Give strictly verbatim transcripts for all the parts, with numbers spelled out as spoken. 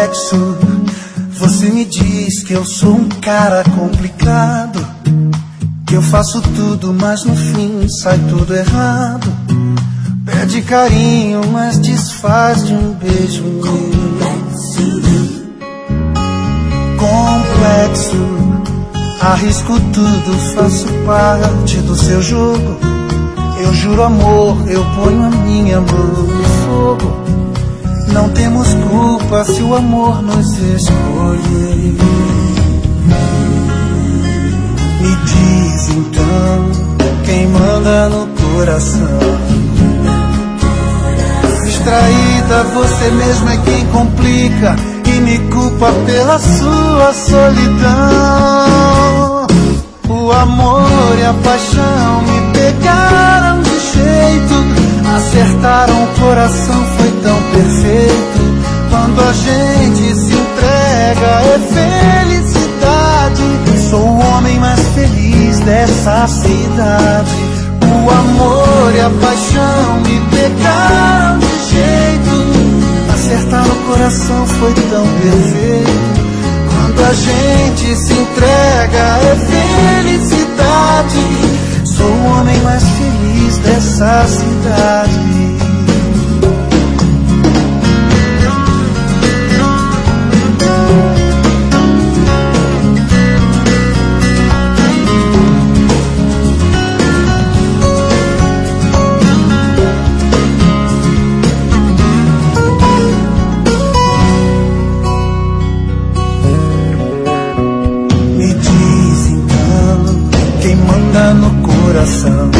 complexo. Você me diz que eu sou um cara complicado, que eu faço tudo, mas no fim sai tudo errado. Pede carinho, mas desfaz de um beijo meu. Complexo. Arrisco tudo, faço parte do seu jogo. Eu juro amor, eu ponho a minha mão no fogo. Não temos culpa se o amor nos escolhe. Me diz então, quem manda no coração? Distraída, você mesma é quem complica e me culpa pela sua solidão. O amor e a paixão me pegaram de jeito, acertaram o coração, foi tão perfeito. Quando a gente se entrega é felicidade. Sou o homem mais feliz dessa cidade. O amor e a paixão me pegaram de jeito, acertar o coração foi tão perfeito. Quando a gente se entrega é felicidade. Sou o homem mais feliz dessa cidade. No coração.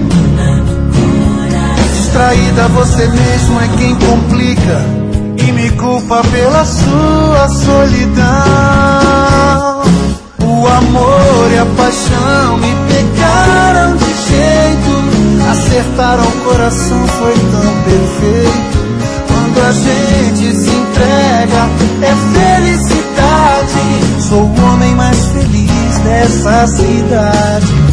Distraída, você mesmo é quem complica e me culpa pela sua solidão. O amor e a paixão me pegaram de jeito, acertaram o coração, foi tão perfeito. Quando a gente se entrega é felicidade. Sou o homem mais feliz dessa cidade.